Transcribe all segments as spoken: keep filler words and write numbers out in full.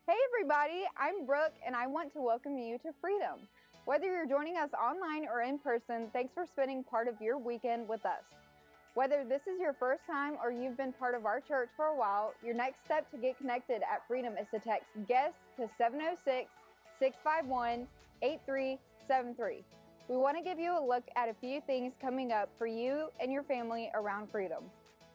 Hey everybody, I'm Brooke and I want to welcome you to Freedom. Whether you're joining us online or in person, thanks for spending part of your weekend with us. Whether this is your first time or you've been part of our church for a while, your next step to get connected at Freedom is to text GUEST to seven oh six, six five one, eight three seven three. We want to give you a look at a few things coming up for you and your family around Freedom.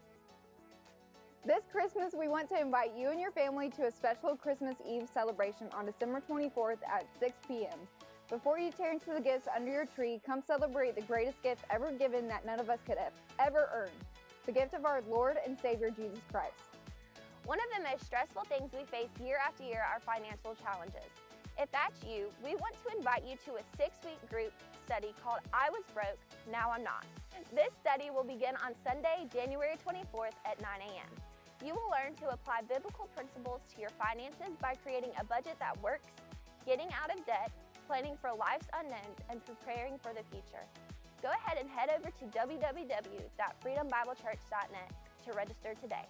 This Christmas, we want to invite you and your family to a special Christmas Eve celebration on December twenty-fourth at six p.m. Before you tear into the gifts under your tree, come celebrate the greatest gift ever given that none of us could have ever earn, the gift of our Lord and Savior, Jesus Christ. One of the most stressful things we face year after year are financial challenges. If that's you, we want to invite you to a six-week group study called I Was Broke, Now I'm Not. This study will begin on Sunday, January twenty-fourth at nine a.m. You will learn to apply biblical principles to your finances by creating a budget that works, getting out of debt, planning for life's unknowns, and preparing for the future. Go ahead and head over to w w w dot freedom bible church dot net to register today.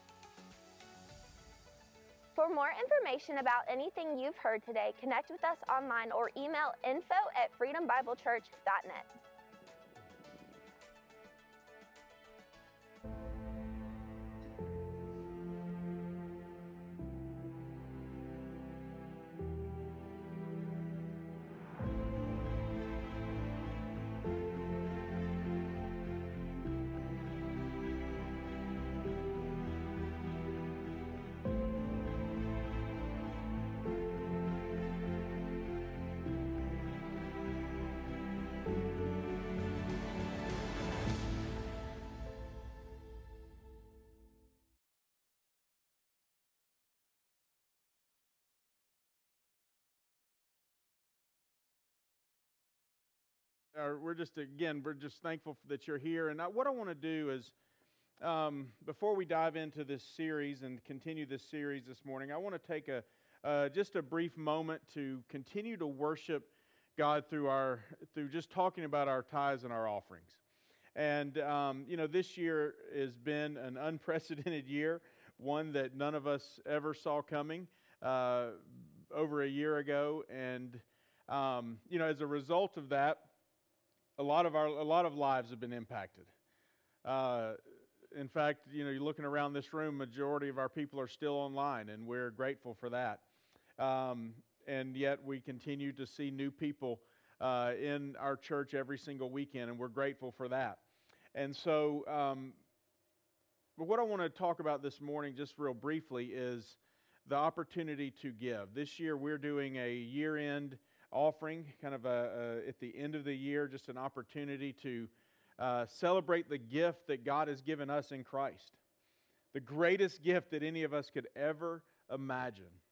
For more information about anything you've heard today, connect with us online or email info at freedom bible church dot net. Uh, we're just, again, we're just thankful that you're here. And I, what I want to do is, um, before we dive into this series and continue this series this morning, I want to take a uh, just a brief moment to continue to worship God through our through just talking about our tithes and our offerings. And um, you know, this year has been an unprecedented year, one that none of us ever saw coming uh, over a year ago. And um, you know, as a result of that, A lot of our, a lot of lives have been impacted. Uh, in fact, you know, you're looking around this room, majority of our people are still online, and we're grateful for that. Um, and yet, we continue to see new people uh, in our church every single weekend, and we're grateful for that. And so, um, but what I want to talk about this morning, just real briefly, is the opportunity to give. This year, we're doing a year-end offering, kind of a, a, at the end of the year, just an opportunity to uh, celebrate the gift that God has given us in Christ. The greatest gift that any of us could ever imagine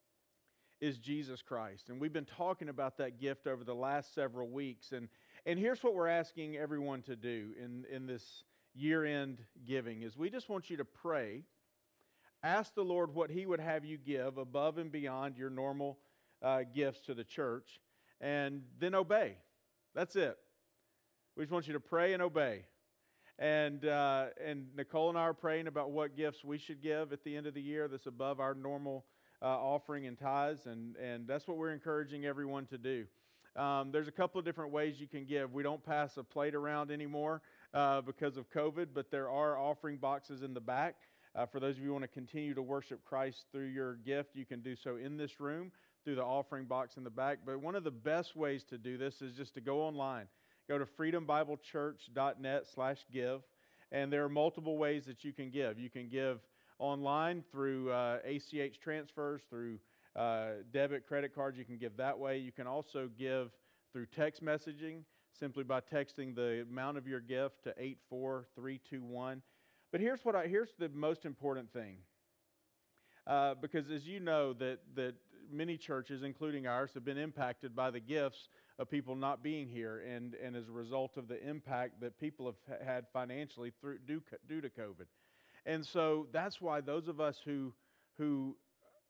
is Jesus Christ. And we've been talking about that gift over the last several weeks. And, and here's what we're asking everyone to do in, in this year-end giving, is we just want you to pray, ask the Lord what He would have you give above and beyond your normal Uh, gifts to the church, and then obey. That's it. We just want you to pray and obey. And uh, and Nicole and I are praying about what gifts we should give at the end of the year that's above our normal uh, offering and tithes, and, and that's what we're encouraging everyone to do. Um, there's a couple of different ways you can give. We don't pass a plate around anymore uh, because of COVID, but there are offering boxes in the back. Uh, for those of you who want to continue to worship Christ through your gift, you can do so in this room through the offering box in the back. But one of the best ways to do this is just to go online. Go to freedom bible church dot net slash give, and there are multiple ways that you can give. You can give online through uh, A C H transfers, through uh, debit, credit cards. You can give that way. You can also give through text messaging, simply by texting the amount of your gift to eight four three two one. But here's what I, here's the most important thing. Uh, because as you know, that, that many churches, including ours, have been impacted by the gifts of people not being here, and, and as a result of the impact that people have had financially through due, due to COVID. And so that's why those of us who who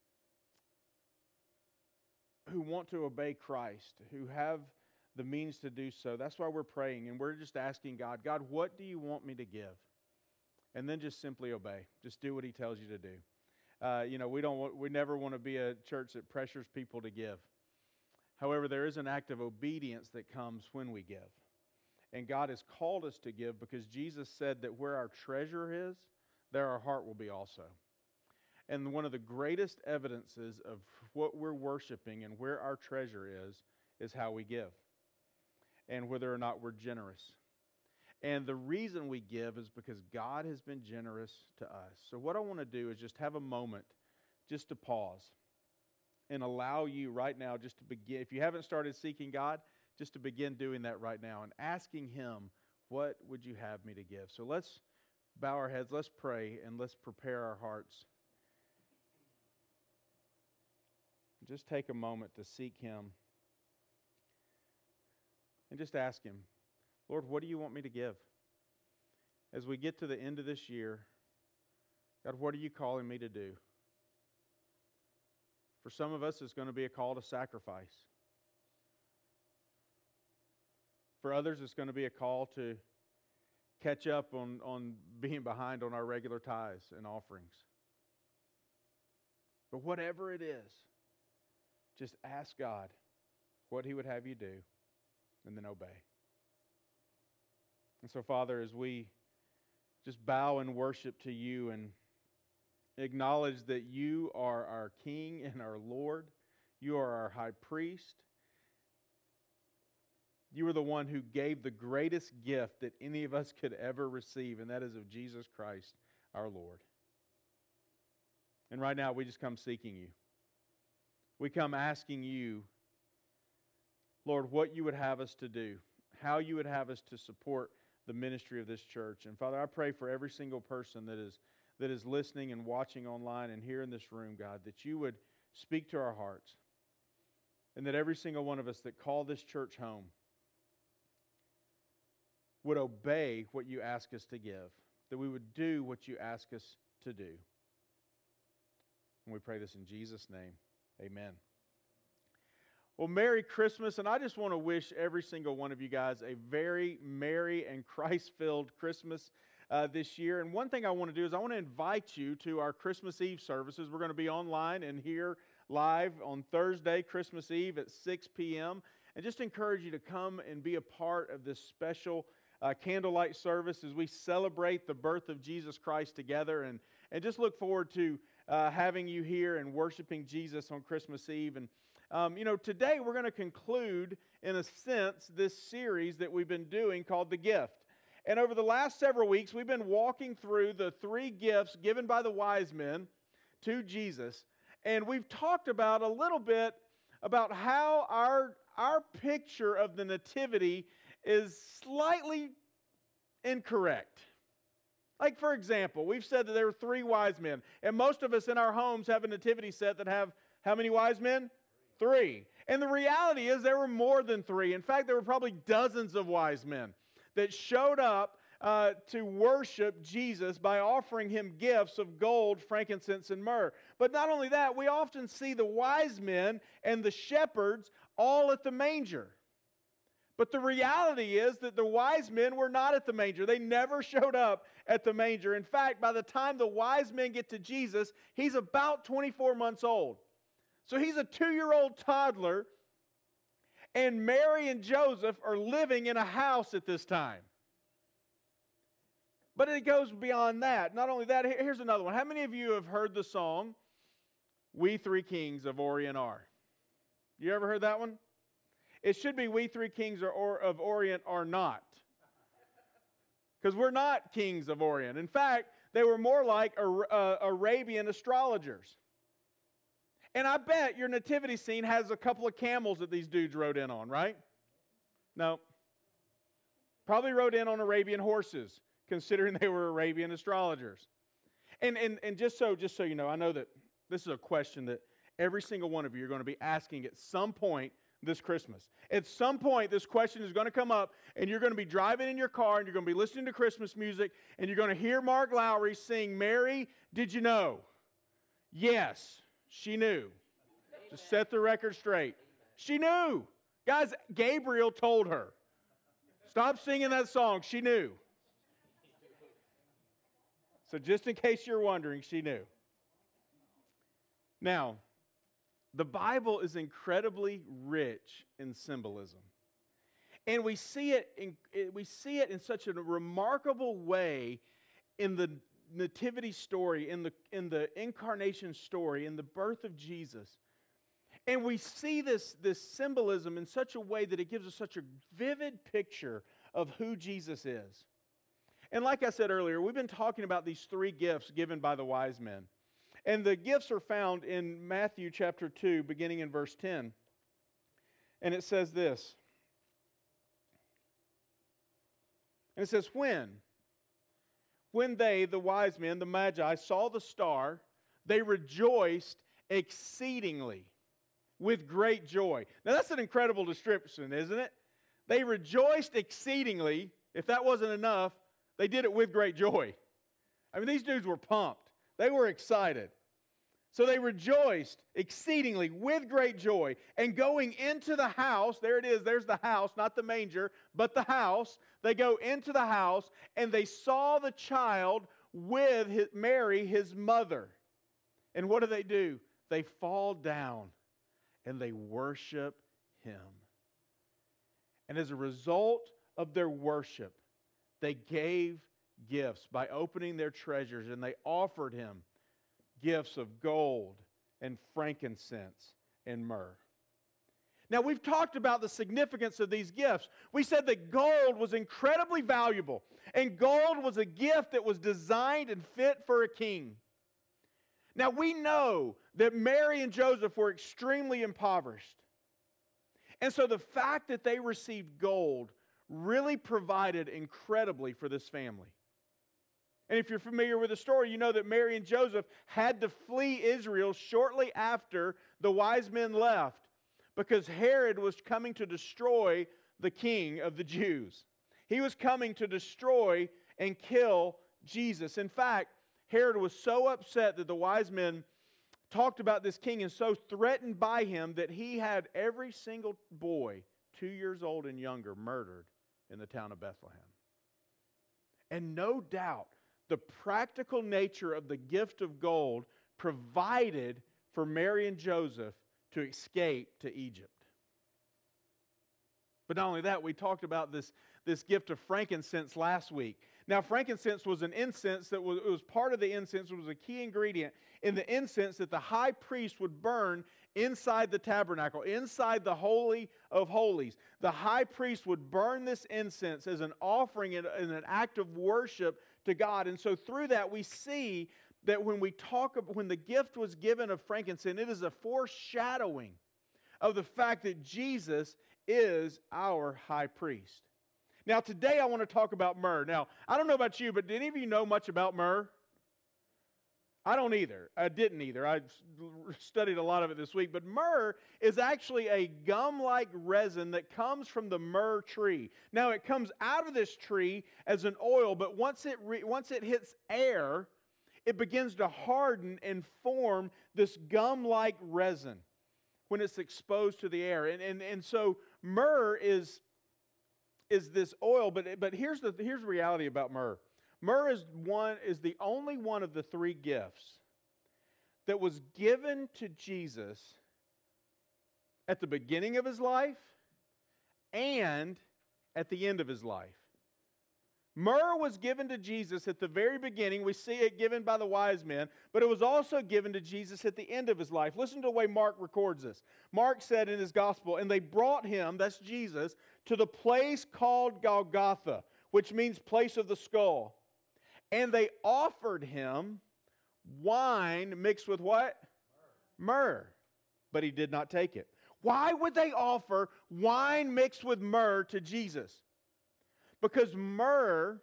who want to obey Christ, who have the means to do so, that's why we're praying, and we're just asking God, God, what do you want me to give? And then just simply obey. Just do what He tells you to do. Uh, you know, we don't. Want, we never want to be a church that pressures people to give. However, there is an act of obedience that comes when we give. And God has called us to give because Jesus said that where our treasure is, there our heart will be also. And one of the greatest evidences of what we're worshiping and where our treasure is, is how we give. And whether or not we're generous. And the reason we give is because God has been generous to us. So what I want to do is just have a moment just to pause and allow you right now just to begin. If you haven't started seeking God, just to begin doing that right now and asking Him, what would you have me to give? So let's bow our heads, let's pray, and let's prepare our hearts. Just take a moment to seek Him and just ask Him, Lord, what do you want me to give? As we get to the end of this year, God, what are you calling me to do? For some of us, it's going to be a call to sacrifice. For others, it's going to be a call to catch up on, on being behind on our regular tithes and offerings. But whatever it is, just ask God what He would have you do, and then obey. And so, Father, as we just bow and worship to you and acknowledge that you are our King and our Lord, you are our high priest, you are the one who gave the greatest gift that any of us could ever receive, and that is of Jesus Christ, our Lord. And right now, we just come seeking you. We come asking you, Lord, what you would have us to do, how you would have us to support the ministry of this church. And Father, I pray for every single person that is that is listening and watching online and here in this room, God, that you would speak to our hearts, and that every single one of us that call this church home would obey what you ask us to give, that we would do what you ask us to do. And we pray this in Jesus' name. Amen. Well, Merry Christmas, and I just want to wish every single one of you guys a very merry and Christ-filled Christmas uh, this year. And one thing I want to do is I want to invite you to our Christmas Eve services. We're going to be online and here live on Thursday, Christmas Eve at six p.m. And just encourage you to come and be a part of this special uh, candlelight service as we celebrate the birth of Jesus Christ together. And, and just look forward to uh, having you here and worshiping Jesus on Christmas Eve. And Um, you know, today we're going to conclude, in a sense, this series that we've been doing called The Gift. And over the last several weeks, we've been walking through the three gifts given by the wise men to Jesus. And we've talked about a little bit about how our, our picture of the nativity is slightly incorrect. Like, for example, we've said that there were three wise men. And most of us in our homes have a nativity set that have how many wise men? Three. And the reality is there were more than three. In fact, there were probably dozens of wise men that showed up uh, to worship Jesus by offering Him gifts of gold, frankincense, and myrrh. But not only that, we often see the wise men and the shepherds all at the manger. But the reality is that the wise men were not at the manger. They never showed up at the manger. In fact, by the time the wise men get to Jesus, He's about twenty-four months old. So He's a two-year-old toddler, and Mary and Joseph are living in a house at this time. But it goes beyond that. Not only that, here's another one. How many of you have heard the song, We Three Kings of Orient Are? You ever heard that one? It should be We Three Kings of Orient Are Not. Because we're not kings of Orient. In fact, they were more like Arabian astrologers. And I bet your nativity scene has a couple of camels that these dudes rode in on, right? No. Probably rode in on Arabian horses, considering they were Arabian astrologers. And, and, and just so just so you know, I know that this is a question that every single one of you are going to be asking at some point this Christmas. At some point, this question is going to come up, and you're going to be driving in your car, and you're going to be listening to Christmas music, and you're going to hear Mark Lowry sing, Mary, did you know? Yes. She knew. Just set the record straight. She knew. Guys, Gabriel told her. Stop singing that song. She knew. So just in case you're wondering, she knew. Now, the Bible is incredibly rich in symbolism. And we see it in, we see it in such a remarkable way in the nativity story, in the, in the incarnation story, in the birth of Jesus. And we see this, this symbolism in such a way that it gives us such a vivid picture of who Jesus is. And like I said earlier, we've been talking about these three gifts given by the wise men. And the gifts are found in Matthew chapter two, beginning in verse ten. And it says this. And it says, when? When they, the wise men, the magi, saw the star, they rejoiced exceedingly with great joy. Now that's an incredible description, isn't it? They rejoiced exceedingly. If that wasn't enough, they did it with great joy. I mean, these dudes were pumped. They were excited. So they rejoiced exceedingly with great joy. And going into the house, there it is, there's the house, not the manger, but the house. They go into the house and they saw the child with his, Mary, his mother. And what do they do? They fall down and they worship him. And as a result of their worship, they gave gifts by opening their treasures, and they offered him gifts of gold and frankincense and myrrh. Now, we've talked about the significance of these gifts. We said that gold was incredibly valuable, and gold was a gift that was designed and fit for a king. Now, we know that Mary and Joseph were extremely impoverished. And so the fact that they received gold really provided incredibly for this family. And if you're familiar with the story, you know that Mary and Joseph had to flee Israel shortly after the wise men left because Herod was coming to destroy the king of the Jews. He was coming to destroy and kill Jesus. In fact, Herod was so upset that the wise men talked about this king and so threatened by him that he had every single boy, two years old and younger, murdered in the town of Bethlehem. And no doubt, the practical nature of the gift of gold provided for Mary and Joseph to escape to Egypt. But not only that, we talked about this, this gift of frankincense last week. Now, frankincense was an incense that was, it was part of the incense. It was a key ingredient in the incense that the high priest would burn inside the tabernacle, inside the Holy of Holies. The high priest would burn this incense as an offering and an act of worship to God. And so through that, we see that when we talk about, when the gift was given of frankincense, it is a foreshadowing of the fact that Jesus is our high priest. Now, today I want to talk about myrrh. Now, I don't know about you, but did any of you know much about myrrh? I don't either. I didn't either. I studied a lot of it this week. But myrrh is actually a gum-like resin that comes from the myrrh tree. Now, it comes out of this tree as an oil, but once it, re- once it hits air, it begins to harden and form this gum-like resin when it's exposed to the air. And, and, and so myrrh is... is this oil, but, but here's the here's the reality about myrrh. Myrrh is one is the only one of the three gifts that was given to Jesus at the beginning of his life and at the end of his life. Myrrh was given to Jesus at the very beginning. We see it given by the wise men, but it was also given to Jesus at the end of his life. Listen to the way Mark records this. Mark said in his gospel, and they brought him, that's Jesus, to the place called Golgotha, which means place of the skull. And they offered him wine mixed with what? Myrrh. Myrrh. But he did not take it. Why would they offer wine mixed with myrrh to Jesus? Because myrrh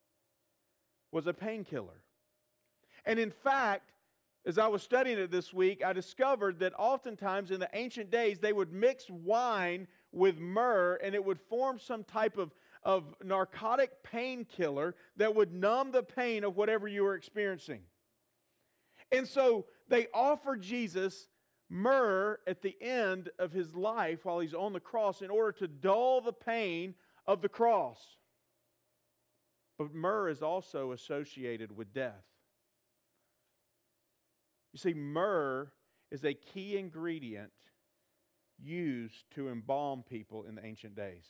was a painkiller. And in fact, as I was studying it this week, I discovered that oftentimes in the ancient days, they would mix wine with myrrh and it would form some type of, of narcotic painkiller that would numb the pain of whatever you were experiencing. And so they offered Jesus myrrh at the end of his life while he's on the cross in order to dull the pain of the cross. But myrrh is also associated with death. You see, myrrh is a key ingredient used to embalm people in the ancient days.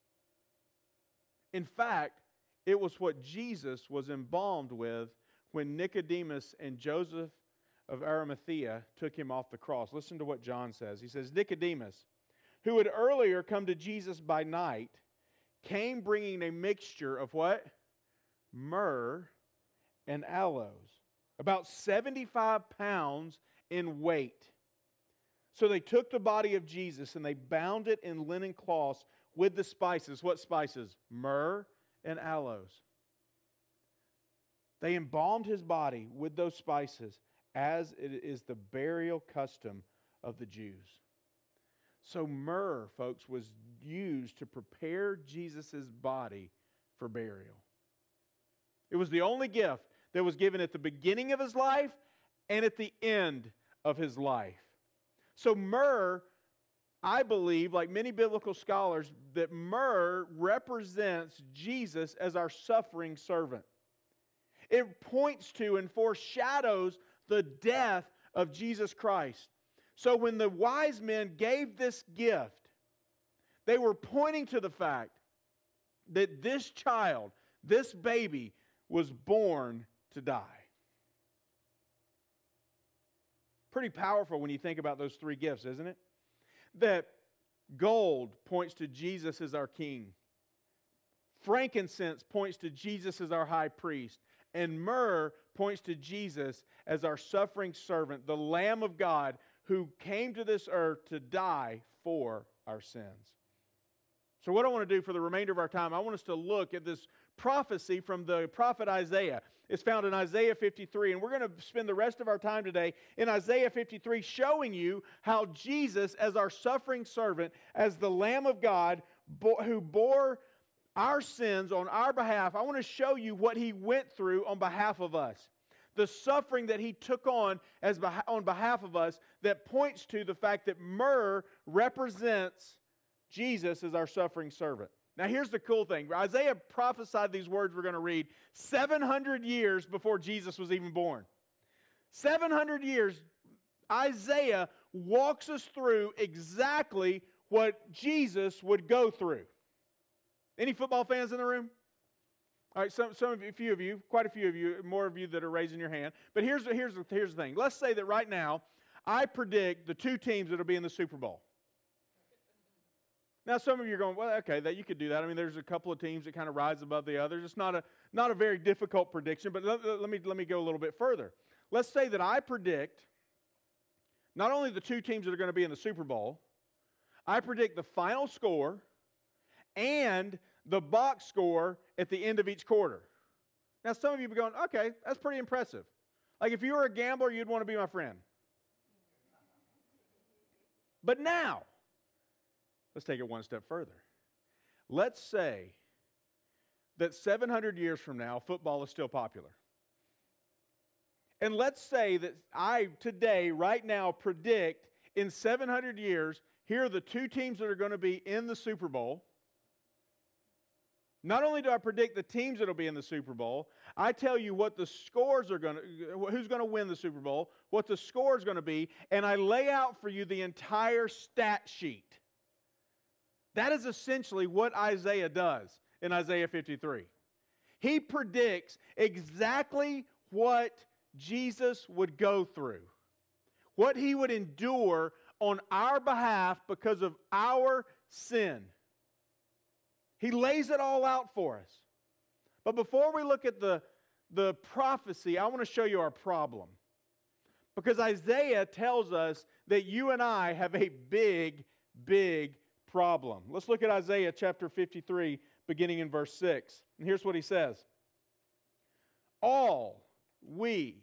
In fact, it was what Jesus was embalmed with when Nicodemus and Joseph of Arimathea took him off the cross. Listen to what John says. He says, Nicodemus, who had earlier come to Jesus by night, came bringing a mixture of what? Myrrh and aloes, about seventy-five pounds in weight. So they took the body of Jesus and they bound it in linen cloths with the spices. What spices? Myrrh and aloes. They embalmed his body with those spices, as it is the burial custom of the Jews. So myrrh, folks, was used to prepare Jesus' body for burial. It was the only gift that was given at the beginning of his life and at the end of his life. So myrrh, I believe, like many biblical scholars, that myrrh represents Jesus as our suffering servant. It points to and foreshadows the death of Jesus Christ. So when the wise men gave this gift, they were pointing to the fact that this child, this baby, was born to die. Pretty powerful when you think about those three gifts, isn't it? That gold points to Jesus as our king. Frankincense points to Jesus as our high priest. And myrrh points to Jesus as our suffering servant, the Lamb of God who came to this earth to die for our sins. So what I want to do for the remainder of our time, I want us to look at this prophecy from the prophet Isaiah. It's found in Isaiah fifty-three, and we're going to spend the rest of our time today in Isaiah fifty-three showing you how Jesus, as our suffering servant, as the Lamb of God bo- who bore our sins on our behalf, I want to show you what He went through on behalf of us. The suffering that He took on as beh- on behalf of us that points to the fact that myrrh represents Jesus as our suffering servant. Now here's the cool thing. Isaiah prophesied these words we're going to read seven hundred years before Jesus was even born. seven hundred years, Isaiah walks us through exactly what Jesus would go through. Any football fans in the room? All right, some, some of you, a few of you, quite a few of you, more of you that are raising your hand. But here's, here's, here's the thing. Let's say that right now, I predict the two teams that will be in the Super Bowl. Now, some of you are going, well, okay, that you could do that. I mean, there's a couple of teams that kind of rise above the others. It's not a, not a very difficult prediction, but let, let, me, let me go a little bit further. Let's say that I predict not only the two teams that are going to be in the Super Bowl, I predict the final score and the box score at the end of each quarter. Now, some of you are going, okay, that's pretty impressive. Like if you were a gambler, you'd want to be my friend. But now, let's take it one step further. Let's say that seven hundred years from now, football is still popular. And let's say that I today, right now, predict in seven hundred years, here are the two teams that are going to be in the Super Bowl. Not only do I predict the teams that will be in the Super Bowl, I tell you what the scores are going to, who's going to win the Super Bowl, what the score is going to be, and I lay out for you the entire stat sheet. That is essentially what Isaiah does in Isaiah fifty-three. He predicts exactly what Jesus would go through, what He would endure on our behalf because of our sin. He lays it all out for us. But before we look at the, the prophecy, I want to show you our problem. Because Isaiah tells us that you and I have a big, big problem. Let's look at Isaiah chapter fifty-three, beginning in verse six. And here's what he says. All we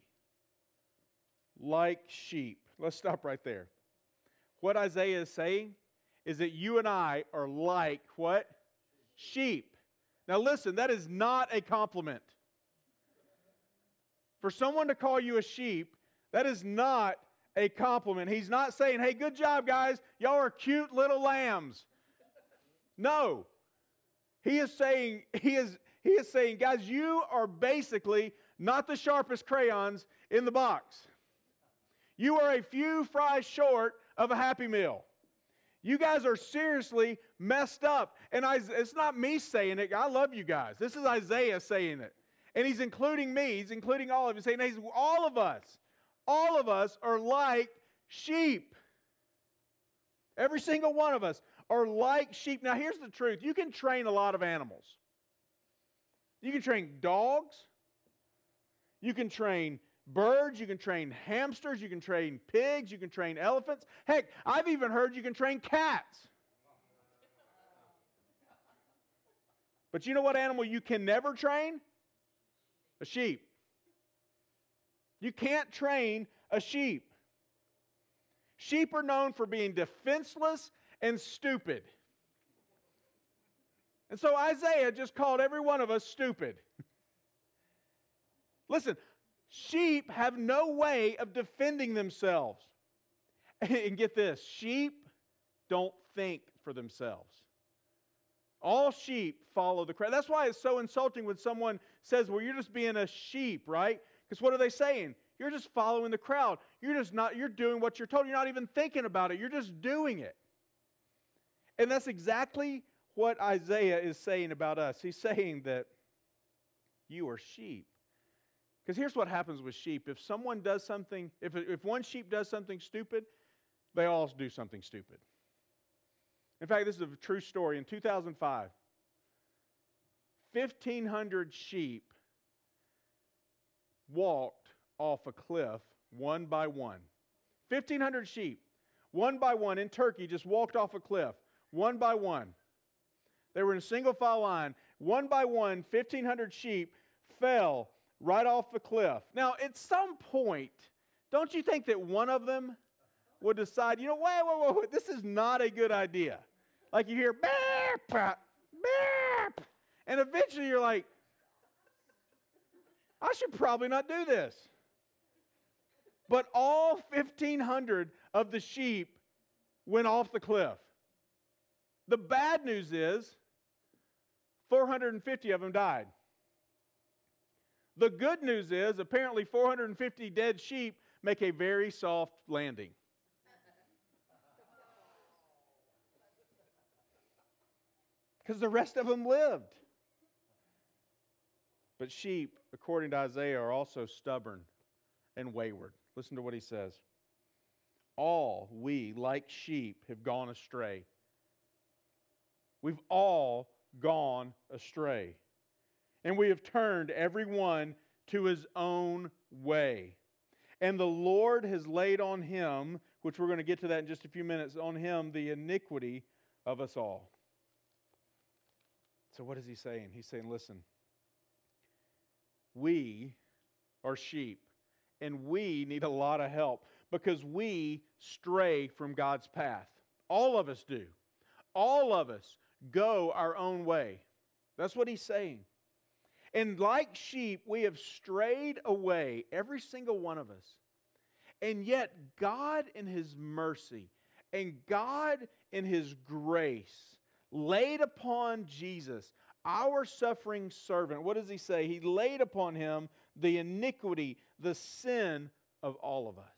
like sheep. Let's stop right there. What Isaiah is saying is that you and I are like what? Sheep. Now listen, that is not a compliment. For someone to call you a sheep, that is not a compliment. He's not saying, hey, good job, guys. Y'all are cute little lambs. No. He is saying, he is, he is saying, guys, you are basically not the sharpest crayons in the box. You are a few fries short of a Happy Meal. You guys are seriously messed up. And I, it's not me saying it. I love you guys. This is Isaiah saying it. And he's including me. He's including all of you. Saying, he's, all of us, all of us are like sheep. Every single one of us are like sheep. Now, here's the truth. You can train a lot of animals. You can train dogs. You can train birds. You can train hamsters. You can train pigs. You can train elephants. Heck, I've even heard you can train cats. But you know what animal you can never train? A sheep. You can't train a sheep. Sheep are known for being defenseless and stupid. And so Isaiah just called every one of us stupid. Listen, sheep have no way of defending themselves. And get this, sheep don't think for themselves. All sheep follow the crowd. That's why it's so insulting when someone says, well, you're just being a sheep, right? Because what are they saying? You're just following the crowd. You're just not, you're doing what you're told. You're not even thinking about it. You're just doing it. And that's exactly what Isaiah is saying about us. He's saying that you are sheep. Because here's what happens with sheep. If someone does something, if, if one sheep does something stupid, they all do something stupid. In fact, this is a true story. In two thousand five, fifteen hundred sheep walked off a cliff one by one. fifteen hundred sheep, one by one in Turkey, just walked off a cliff, one by one. They were in a single file line. One by one, fifteen hundred sheep fell right off the cliff. Now, at some point, don't you think that one of them would decide, you know, wait, wait, wait, wait, this is not a good idea. Like you hear, beep, beep, and eventually you're like, I should probably not do this. But all fifteen hundred of the sheep went off the cliff. The bad news is four hundred fifty of them died. The good news is apparently four hundred fifty dead sheep make a very soft landing. Because the rest of them lived. But sheep, according to Isaiah, are also stubborn and wayward. Listen to what he says. All we, like sheep, have gone astray. We've all gone astray. And we have turned every one to his own way. And the Lord has laid on him, which we're going to get to that in just a few minutes, on him the iniquity of us all. So what is he saying? He's saying, listen, we are sheep, and we need a lot of help because we stray from God's path. All of us do. All of us go our own way. That's what he's saying. And like sheep, we have strayed away, every single one of us. And yet, God in his mercy and God in his grace laid upon Jesus, our suffering servant. What does he say? He laid upon him the iniquity, the sin of all of us.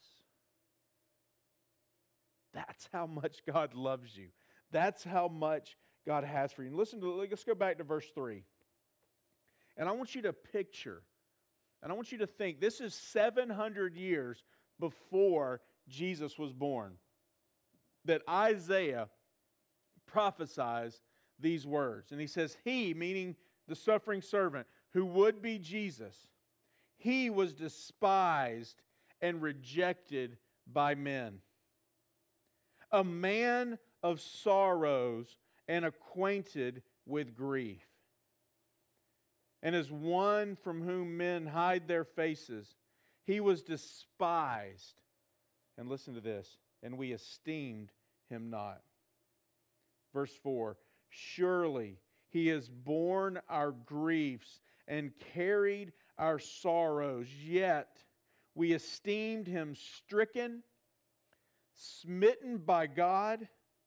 That's how much God loves you. That's how much God has for you. And listen to, let's go back to verse three. And I want you to picture, and I want you to think, this is seven hundred years before Jesus was born, that Isaiah prophesies these words. And he says, he, meaning the suffering servant, who would be Jesus, he was despised and rejected by men. A man of sorrows and acquainted with grief. And as one from whom men hide their faces, he was despised. And listen to this, and we esteemed him not. Verse four, surely he has borne our griefs and carried our sorrows, yet we esteemed him stricken, smitten by God,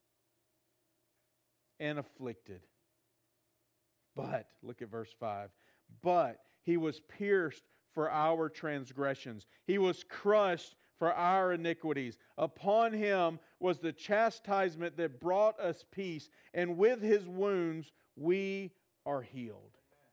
and afflicted. But, look at verse five, but he was pierced for our transgressions. He was crushed for for our iniquities. Upon him was the chastisement that brought us peace, and with his wounds we are healed.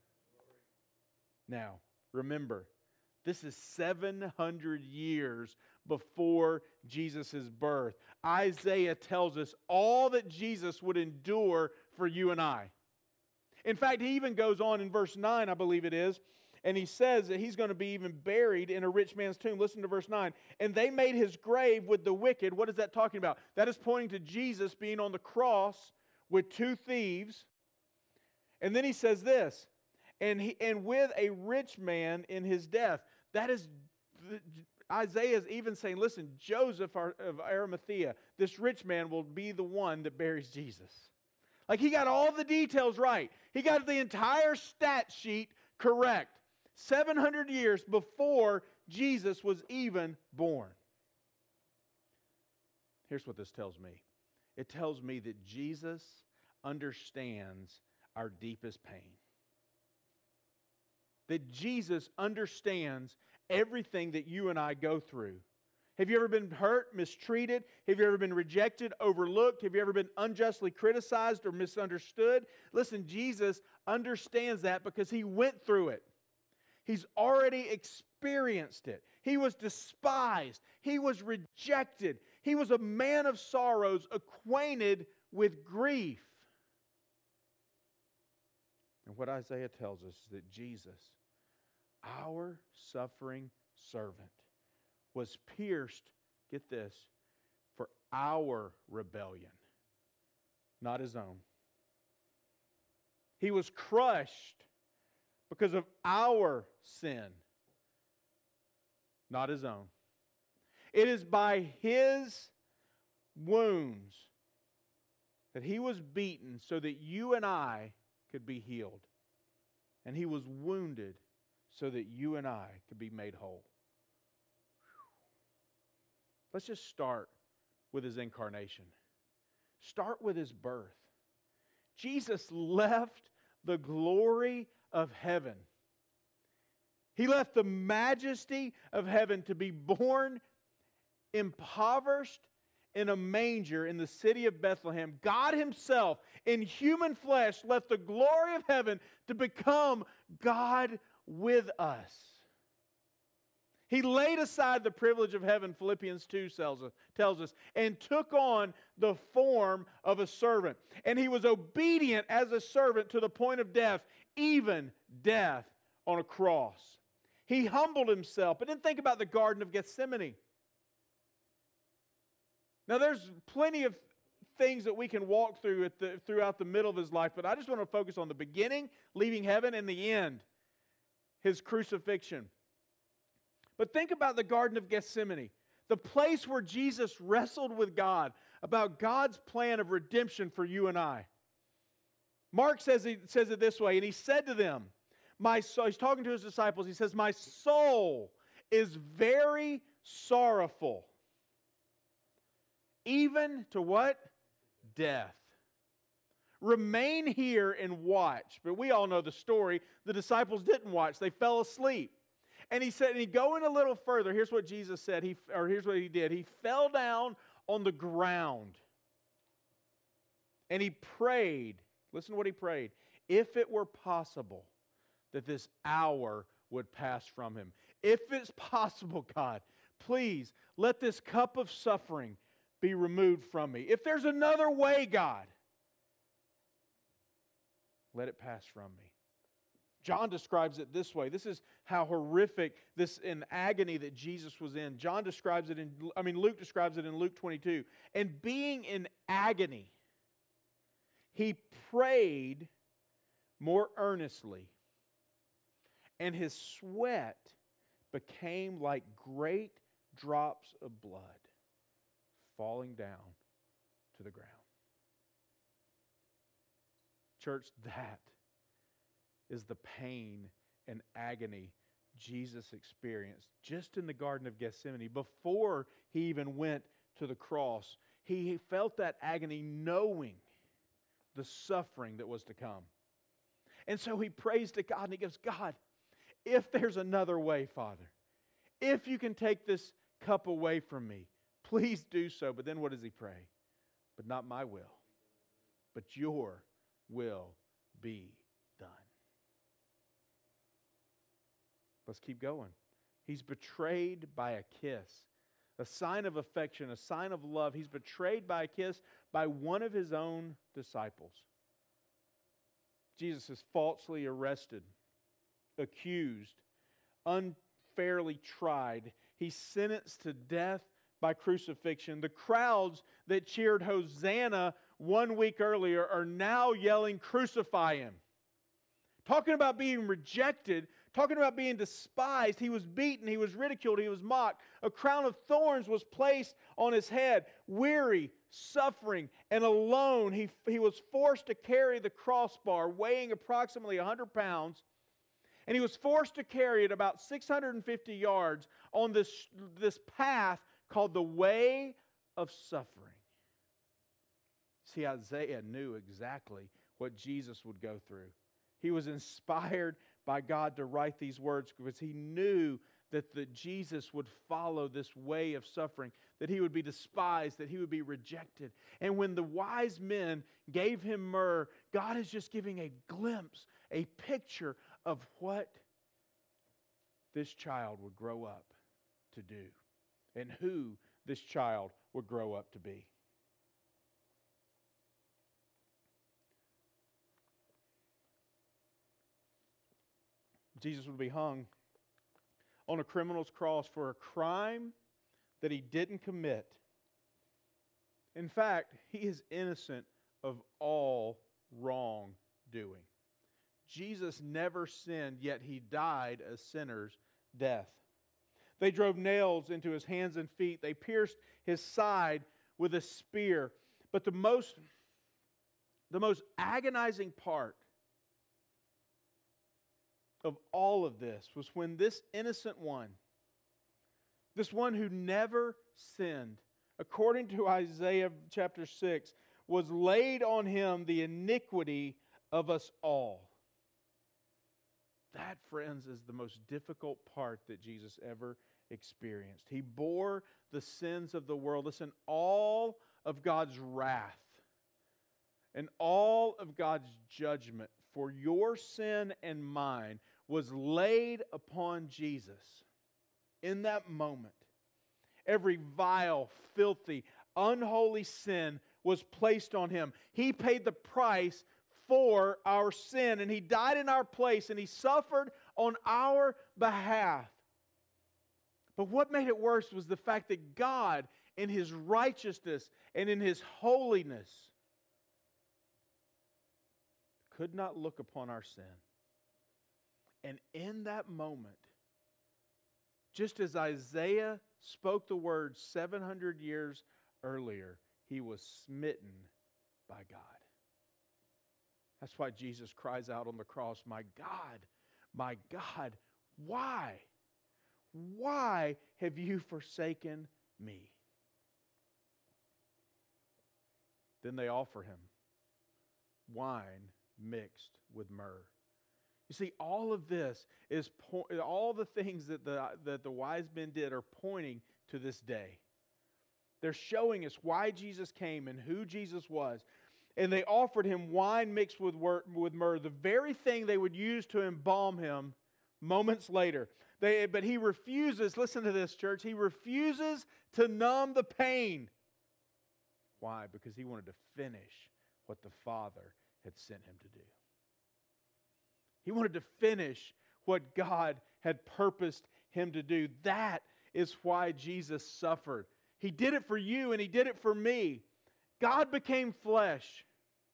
Now, remember, this is seven hundred years before Jesus' birth. Isaiah tells us all that Jesus would endure for you and I. In fact, he even goes on in verse nine, I believe it is, and he says that he's going to be even buried in a rich man's tomb. Listen to verse nine. And they made his grave with the wicked. What is that talking about? That is pointing to Jesus being on the cross with two thieves. And then he says this, and he, and with a rich man in his death. That is, Isaiah is even saying, listen, Joseph of Arimathea, this rich man will be the one that buries Jesus. Like, he got all the details right. He got the entire stat sheet correct. seven hundred years before Jesus was even born. Here's what this tells me. It tells me that Jesus understands our deepest pain. That Jesus understands everything that you and I go through. Have you ever been hurt, mistreated? Have you ever been rejected, overlooked? Have you ever been unjustly criticized or misunderstood? Listen, Jesus understands that because He went through it. He's already experienced it. He was despised. He was rejected. He was a man of sorrows, acquainted with grief. And what Isaiah tells us is that Jesus, our suffering servant, was pierced, get this, for our rebellion, not His own. He was crushed because of our sin, not His own. It is by His wounds that He was beaten so that you and I could be healed. And He was wounded so that you and I could be made whole. Let's just start with His incarnation. Start with His birth. Jesus left the glory of heaven. He left the majesty of heaven to be born impoverished in a manger in the city of Bethlehem. God Himself in human flesh left the glory of heaven to become God with us. He laid aside the privilege of heaven, Philippians two tells us, tells us, and took on the form of a servant. And He was obedient as a servant to the point of death, even death on a cross. He humbled Himself. But then think about the Garden of Gethsemane. Now there's plenty of things that we can walk through at the, throughout the middle of His life, but I just want to focus on the beginning, leaving heaven, and the end, His crucifixion. But think about the Garden of Gethsemane, the place where Jesus wrestled with God about God's plan of redemption for you and I. Mark says, he says it this way, and He said to them, "My soul," He's talking to His disciples, He says, "My soul is very sorrowful, even to" what? Death. Remain here and watch. But we all know the story. The disciples didn't watch. They fell asleep. And He said, and He going a little further, here's what Jesus said, he, or here's what He did. He fell down on the ground. And He prayed. Listen to what He prayed. If it were possible that this hour would pass from Him. If it's possible, God, please let this cup of suffering be removed from me. If there's another way, God, let it pass from me. John describes it this way. This is how horrific this in agony that Jesus was in. John describes it in, I mean, Luke describes it in Luke twenty-two. And being in agony, He prayed more earnestly, and His sweat became like great drops of blood falling down to the ground. Church, that is the pain and agony Jesus experienced just in the Garden of Gethsemane. Before He even went to the cross, He felt that agony knowing the suffering that was to come. And so He prays to God and He goes, God, if there's another way, Father, if you can take this cup away from me. Please do so. But then what does he pray? But not my will, but your will be done. Let's keep going. He's betrayed by a kiss, a sign of affection, a sign of love. He's betrayed by a kiss by one of his own disciples. Jesus is falsely arrested, accused, unfairly tried. He's sentenced to death by crucifixion. The crowds that cheered Hosanna one week earlier are now yelling, crucify him. Talking about being rejected, talking about being despised. He was beaten, he was ridiculed, he was mocked. A crown of thorns was placed on his head. Weary, suffering, and alone, he, he was forced to carry the crossbar, weighing approximately one hundred pounds. And he was forced to carry it about six hundred fifty yards on this, this path called the Way of Suffering. See, Isaiah knew exactly what Jesus would go through. He was inspired by God to write these words because he knew that the Jesus would follow this way of suffering, that he would be despised, that he would be rejected. And when the wise men gave him myrrh, God is just giving a glimpse, a picture of what this child would grow up to do and who this child would grow up to be. Jesus would be hung on a criminal's cross for a crime that he didn't commit. In fact, he is innocent of all wrongdoing. Jesus never sinned, yet he died a sinner's death. They drove nails into his hands and feet. They pierced his side with a spear. But the most, the most agonizing part of all of this was when this innocent one, this one who never sinned, according to Isaiah chapter six, was laid on him the iniquity of us all. That, friends, is the most difficult part that Jesus ever experienced. He bore the sins of the world. Listen, all of God's wrath and all of God's judgment for your sin and mine was laid upon Jesus in that moment. Every vile, filthy, unholy sin was placed on him. He paid the price for our sin, and he died in our place, and he suffered on our behalf. But what made it worse was the fact that God, in his righteousness and in his holiness, could not look upon our sin. And in that moment, just as Isaiah spoke the words seven hundred years earlier, he was smitten by God. That's why Jesus cries out on the cross, "My God, my God, why? Why have you forsaken me?" Then they offer him wine mixed with myrrh. You see, all of this is po- all the things that the that the wise men did are pointing to this day. They're showing us why Jesus came and who Jesus was. And they offered him wine mixed with wor- with myrrh, the very thing they would use to embalm him moments later. They, but he refuses, listen to this, church, he refuses to numb the pain. Why? Because he wanted to finish what the Father had sent him to do. He wanted to finish what God had purposed him to do. That is why Jesus suffered. He did it for you and he did it for me. God became flesh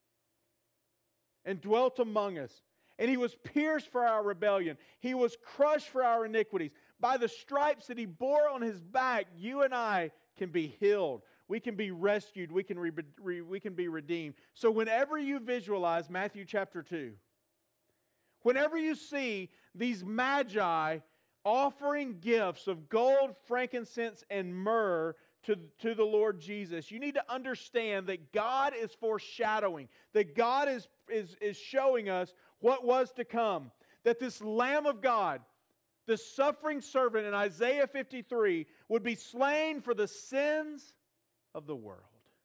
and dwelt among us. And he was pierced for our rebellion. He was crushed for our iniquities. By the stripes that he bore on his back, you and I can be healed. We can be rescued. We can, re- re- we can be redeemed. So whenever you visualize Matthew chapter two, whenever you see these magi offering gifts of gold, frankincense, and myrrh to, to the Lord Jesus, you need to understand that God is foreshadowing, that God is, is, is showing us what was to come. That this Lamb of God, the suffering servant in Isaiah fifty-three, would be slain for the sins of the world.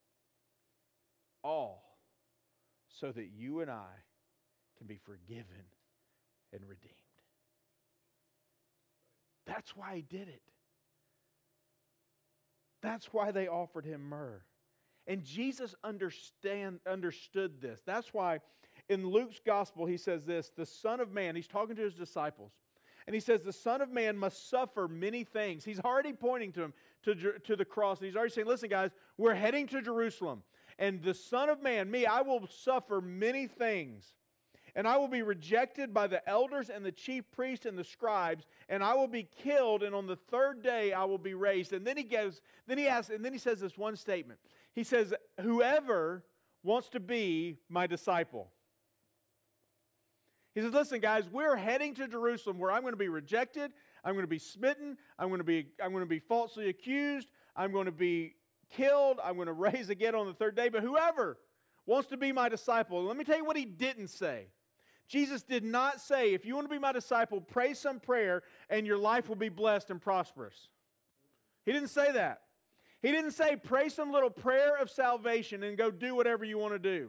All so that you and I can be forgiven and redeemed. That's why He did it. That's why they offered Him myrrh. And Jesus understand, understood this. That's why in Luke's gospel He says this, the Son of Man, He's talking to His disciples, and He says the Son of Man must suffer many things. He's already pointing to Him, to, to the cross, and He's already saying, listen guys, we're heading to Jerusalem, and the Son of Man, me, I will suffer many things. And I will be rejected by the elders and the chief priests and the scribes, and I will be killed, and on the third day I will be raised. And then he goes, then he asks, and then he says this one statement. He says, whoever wants to be my disciple. He says, listen, guys, we're heading to Jerusalem where I'm going to be rejected, I'm going to be smitten, I'm going to be, I'm going to be falsely accused, I'm going to be killed, I'm going to raise again on the third day. But whoever wants to be my disciple, let me tell you what He didn't say. Jesus did not say, if you want to be my disciple, pray some prayer and your life will be blessed and prosperous. He didn't say that. He didn't say, pray some little prayer of salvation and go do whatever you want to do.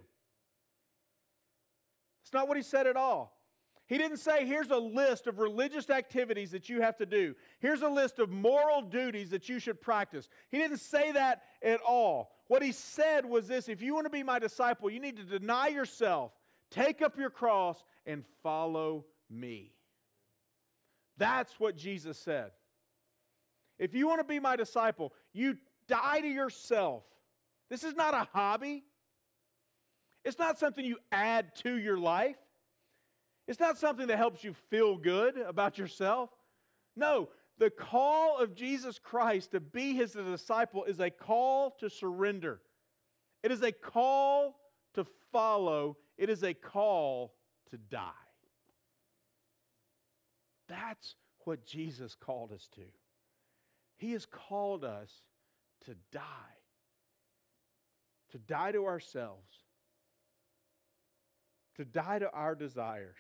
It's not what He said at all. He didn't say, here's a list of religious activities that you have to do. Here's a list of moral duties that you should practice. He didn't say that at all. What He said was this, if you want to be my disciple, you need to deny yourself, take up your cross, and follow me. That's what Jesus said. If you want to be my disciple, you die to yourself. This is not a hobby. It's not something you add to your life. It's not something that helps you feel good about yourself. No, the call of Jesus Christ to be His disciple is a call to surrender. It is a call to follow. It is a call to die. That's what Jesus called us to. He has called us to die. To die to ourselves. To die to our desires.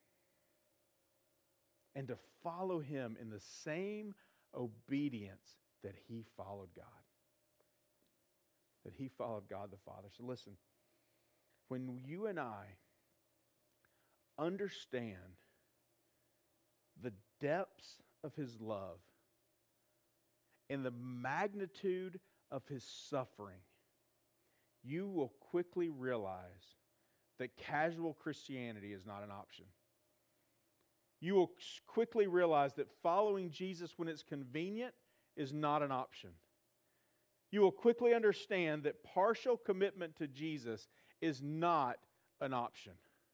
And to follow Him in the same obedience that He followed God. That He followed God the Father. So listen, when you and I understand the depths of His love and the magnitude of His suffering, you will quickly realize that casual Christianity is not an option. You will quickly realize that following Jesus when it's convenient is not an option. You will quickly understand that partial commitment to Jesus is not an option.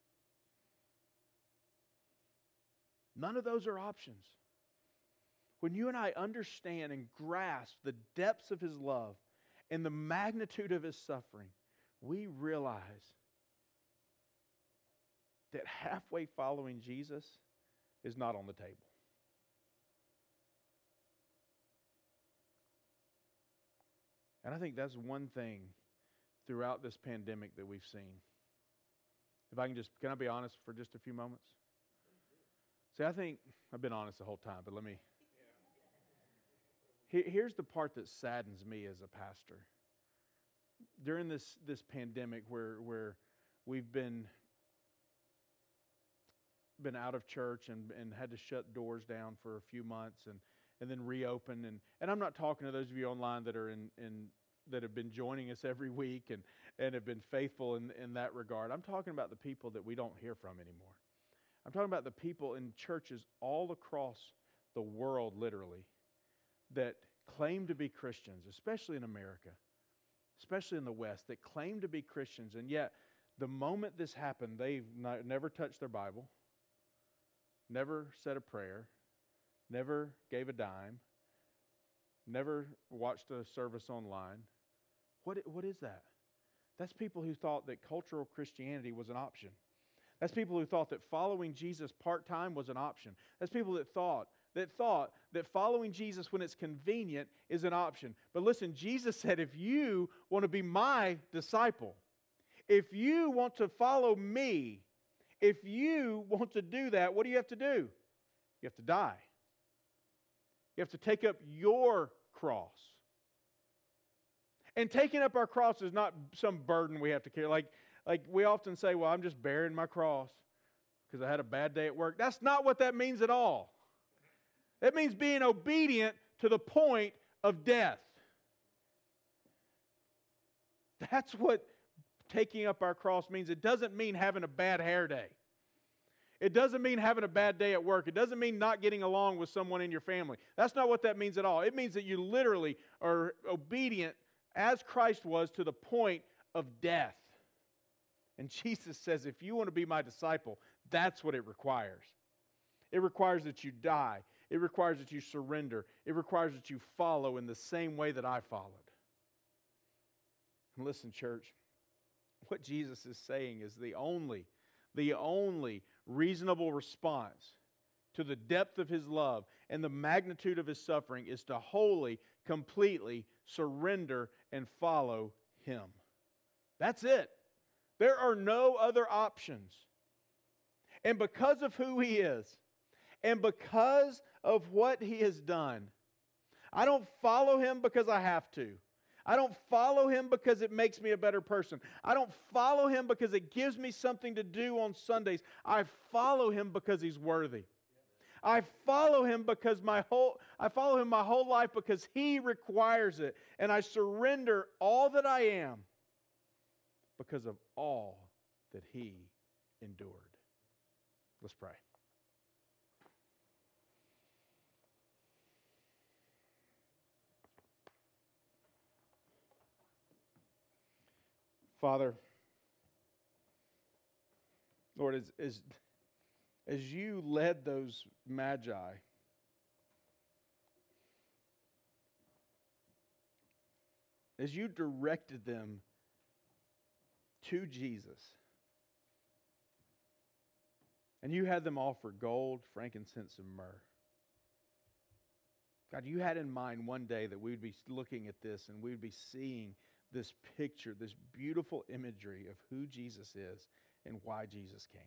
None of those are options. When you and I understand and grasp the depths of His love and the magnitude of His suffering, we realize that halfway following Jesus is not on the table. And I think that's one thing throughout this pandemic that we've seen. If I can just, can I be honest for just a few moments? See, I think, I've been honest the whole time, but let me. Here's the part that saddens me as a pastor. During this, this pandemic where, where we've been, been out of church and, and had to shut doors down for a few months and, and then reopen. And, and I'm not talking to those of you online that are in, in that have been joining us every week and, and have been faithful in, in that regard. I'm talking about the people that we don't hear from anymore. I'm talking about the people in churches all across the world, literally, that claim to be Christians, especially in America, especially in the West, that claim to be Christians, and yet the moment this happened, they've not, never touched their Bible, never said a prayer, never gave a dime, never watched a service online. What, what is that? That's people who thought that cultural Christianity was an option. That's people who thought that following Jesus part-time was an option. That's people that thought that thought that following Jesus when it's convenient is an option. But listen, Jesus said, if you want to be my disciple, if you want to follow me, if you want to do that, what do you have to do? You have to die. You have to take up your cross. And taking up our cross is not some burden we have to carry. Like, like we often say, well, I'm just bearing my cross because I had a bad day at work. That's not what that means at all. That means being obedient to the point of death. That's what taking up our cross means. It doesn't mean having a bad hair day. It doesn't mean having a bad day at work. It doesn't mean not getting along with someone in your family. That's not what that means at all. It means that you literally are obedient as Christ was to the point of death. And Jesus says, if you want to be my disciple, that's what it requires. It requires that you die. It requires that you surrender. It requires that you follow in the same way that I followed. And listen, church, what Jesus is saying is the only, the only reasonable response to the depth of His love and the magnitude of His suffering is to wholly, completely surrender and follow Him. That's it. There are no other options. And because of who He is, and because of what He has done, I don't follow Him because I have to. I don't follow Him because it makes me a better person. I don't follow Him because it gives me something to do on Sundays. I follow Him because He's worthy. I follow Him because my whole I follow Him my whole life because He requires it. And I surrender all that I am because of all that He endured. Let's pray. Father, Lord, as, as, as you led those magi, as you directed them to Jesus, and you had them offer gold, frankincense, and myrrh, God, you had in mind one day that we would be looking at this and we would be seeing this picture, this beautiful imagery of who Jesus is and why Jesus came.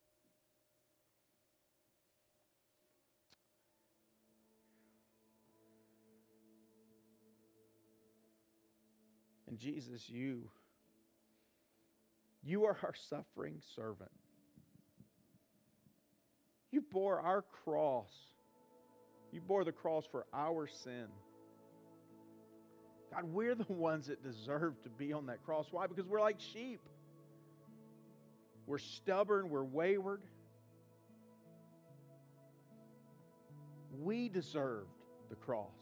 And Jesus, you, you are our suffering servant. You bore our cross. You bore the cross for our sin. God, we're the ones that deserve to be on that cross. Why? Because we're like sheep. We're stubborn. We're wayward. We deserved the cross.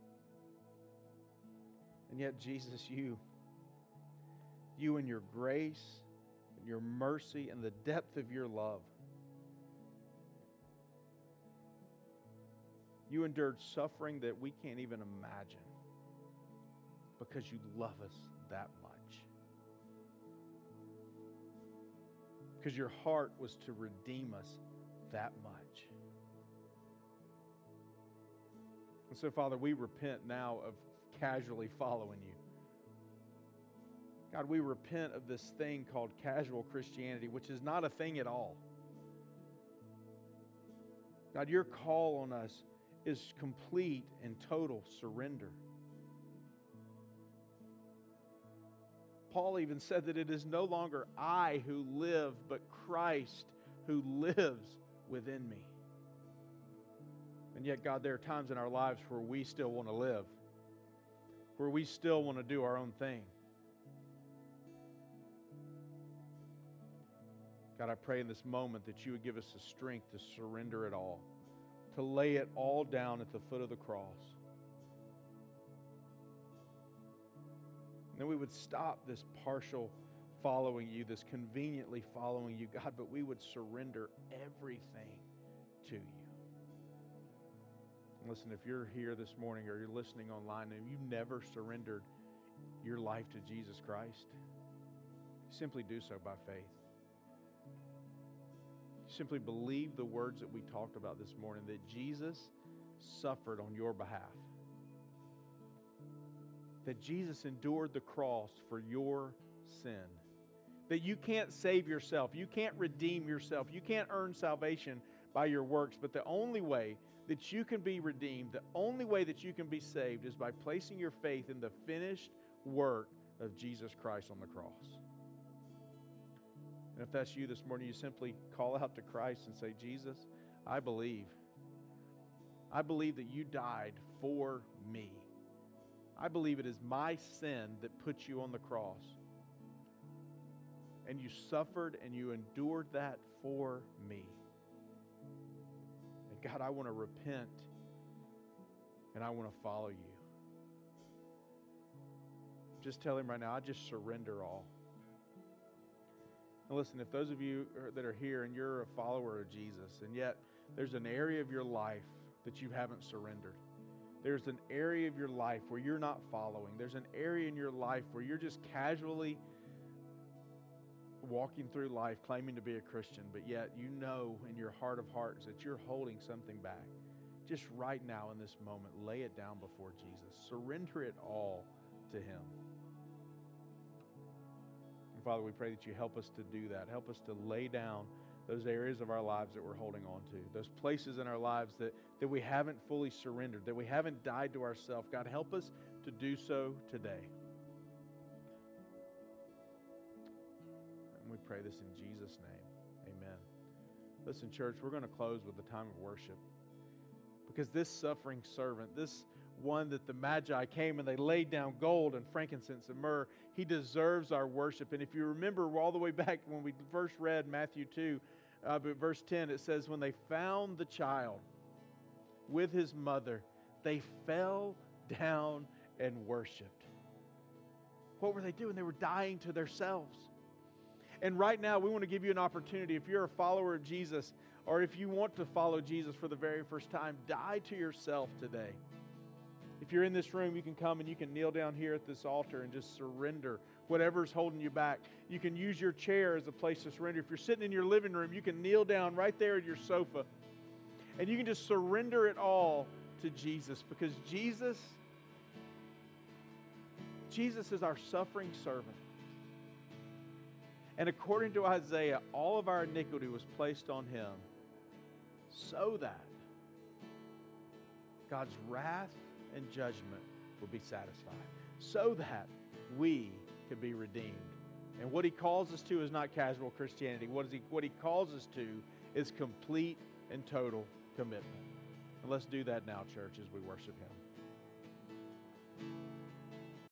And yet, Jesus, you, you in your grace, and your mercy, and the depth of your love, you endured suffering that we can't even imagine. Because you love us that much. Because your heart was to redeem us that much. And so, Father, we repent now of casually following you. God, we repent of this thing called casual Christianity, which is not a thing at all. God, your call on us is complete and total surrender. Paul even said that it is no longer I who live, but Christ who lives within me. And yet, God, there are times in our lives where we still want to live, where we still want to do our own thing. God, I pray in this moment that you would give us the strength to surrender it all, to lay it all down at the foot of the cross. And then we would stop this partial following you, this conveniently following you, God, but we would surrender everything to you. And listen, if you're here this morning or you're listening online and you've never surrendered your life to Jesus Christ, simply do so by faith. Simply believe the words that we talked about this morning, that Jesus suffered on your behalf. That Jesus endured the cross for your sin. That you can't save yourself. You can't redeem yourself. You can't earn salvation by your works, but the only way that you can be redeemed, the only way that you can be saved is by placing your faith in the finished work of Jesus Christ on the cross. And if that's you this morning, you simply call out to Christ and say, Jesus, I believe. I believe that you died for me. I believe it is my sin that put you on the cross. And you suffered and you endured that for me. And God, I want to repent and I want to follow you. Just tell him right now, I just surrender all. And listen, if those of you that are here and you're a follower of Jesus, and yet there's an area of your life that you haven't surrendered. There's an area of your life where you're not following. There's an area in your life where you're just casually walking through life claiming to be a Christian, but yet you know in your heart of hearts that you're holding something back. Just right now in this moment, lay it down before Jesus. Surrender it all to him. And Father, we pray that you help us to do that. Help us to lay down those areas of our lives that we're holding on to, those places in our lives that, that we haven't fully surrendered, that we haven't died to ourselves. God, help us to do so today. And we pray this in Jesus' name. Amen. Listen, church, we're going to close with a time of worship, because this suffering servant, this one that the Magi came and they laid down gold and frankincense and myrrh, he deserves our worship. And if you remember all the way back when we first read Matthew two, uh, but verse ten, it says, when they found the child with his mother, they fell down and worshiped. What were they doing? They were dying to themselves. And right now, we want to give you an opportunity. If you're a follower of Jesus, or if you want to follow Jesus for the very first time, die to yourself today. If you're in this room, you can come and you can kneel down here at this altar and just surrender whatever's holding you back. You can use your chair as a place to surrender. If you're sitting in your living room, you can kneel down right there at your sofa. And you can just surrender it all to Jesus, because Jesus, Jesus is our suffering servant. And according to Isaiah, all of our iniquity was placed on him so that God's wrath and judgment will be satisfied, so that we can be redeemed. And what he calls us to is not casual Christianity. What is he, what he calls us to is complete and total commitment. And let's do that now, church, as we worship him.